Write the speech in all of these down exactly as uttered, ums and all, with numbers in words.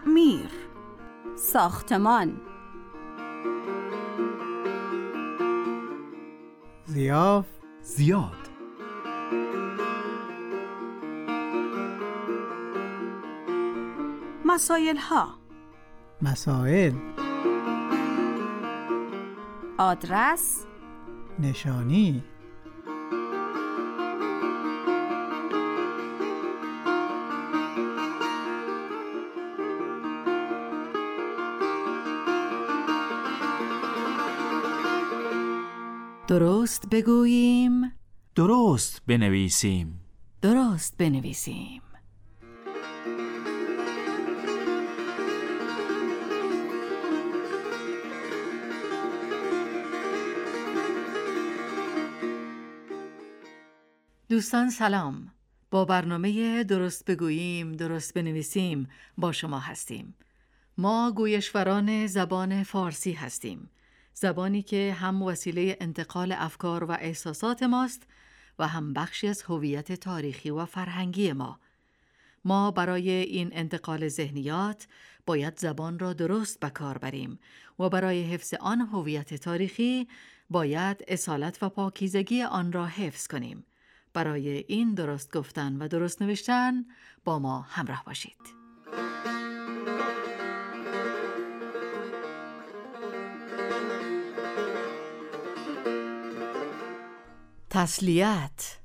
تعمیر، ساختمان. ضیاف، زیاد. مسائل ها، مسائل. آدرس، نشانی. درست بگوییم، درست بنویسیم. درست بنویسیم. دوستان سلام. با برنامه درست بگوییم درست بنویسیم با شما هستیم. ما گویشوران زبان فارسی هستیم، زبانی که هم وسیله انتقال افکار و احساسات ماست و هم بخشی از هویت تاریخی و فرهنگی ما. ما برای این انتقال ذهنیات باید زبان را درست به کار بریم و برای حفظ آن هویت تاریخی باید اصالت و پاکیزگی آن را حفظ کنیم. برای این درست گفتن و درست نوشتن با ما همراه باشید. تسلیت.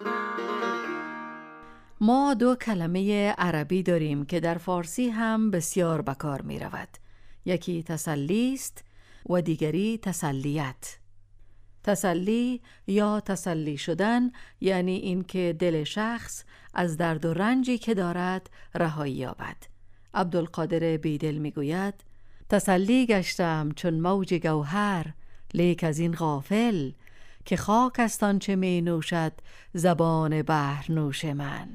ما دو کلمه عربی داریم که در فارسی هم بسیار به کار می رود. یکی تسلی است و دیگری تسلیت. تسلی یا تسلی شدن یعنی این که دل شخص از درد و رنجی که دارد رهایی یابد. عبدالقادر بیدل می گوید تسلی گشتم چون موج گوهر، لیک از این غافل که خاک است آنچه می نوشد زبان بحر نوش من.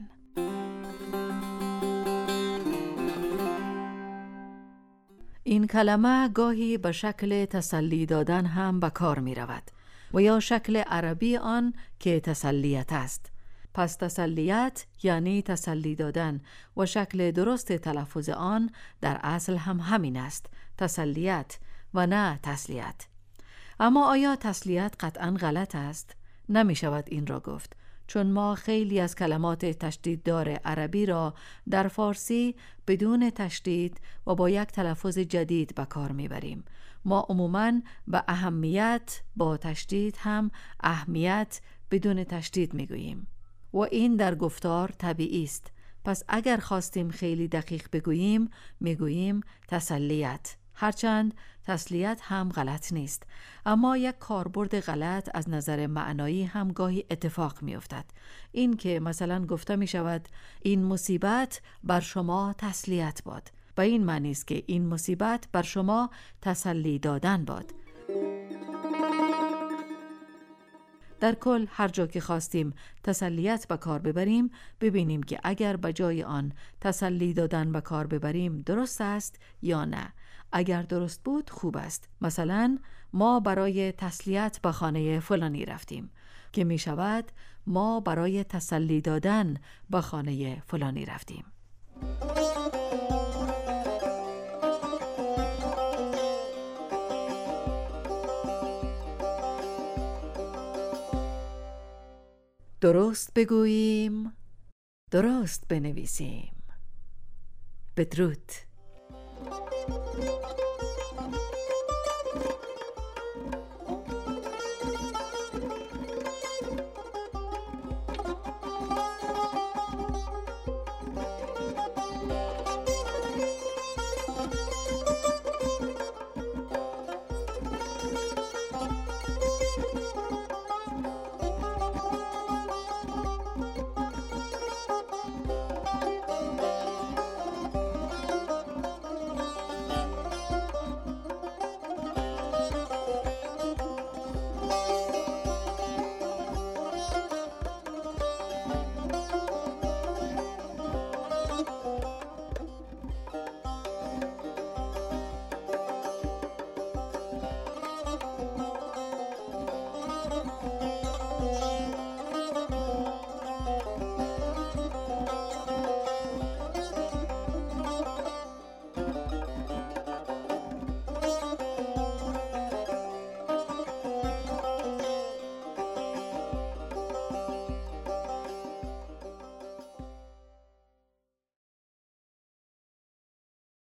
این کلمه گاهی به شکل تسلی دادن هم به کار می رود و یا شکل عربی آن که تسلیت است. پس تسلیت یعنی تسلی دادن و شکل درست تلفظ آن در اصل هم همین است، تسلیت و نه تسلیت. اما آیا تسلیت قطعاً غلط است؟ نمی شود این را گفت، چون ما خیلی از کلمات تشدیددار عربی را در فارسی بدون تشدید و با یک تلفظ جدید به کار می بریم. ما عموماً به اهمیت با تشدید هم اهمیت بدون تشدید می گوییم و این در گفتار طبیعی است. پس اگر خواستیم خیلی دقیق بگوییم می گوییم تسلیت، هرچند تسلیت هم غلط نیست، اما یک کاربرد غلط از نظر معنایی هم گاهی اتفاق می افتد. این که مثلا گفته می شود این مصیبت بر شما تسلیت باد، و این معنی است که این مصیبت بر شما تسلی دادن باد. در کل هر جا که خواستیم تسلیت به کار ببریم ببینیم که اگر به جای آن تسلی دادن به کار ببریم درست است یا نه. اگر درست بود خوب است. مثلا ما برای تسلیت به خانه فلانی رفتیم، که می شود ما برای تسلی دادن به خانه فلانی رفتیم. درست بگوییم، درست بنویسیم. بدرود.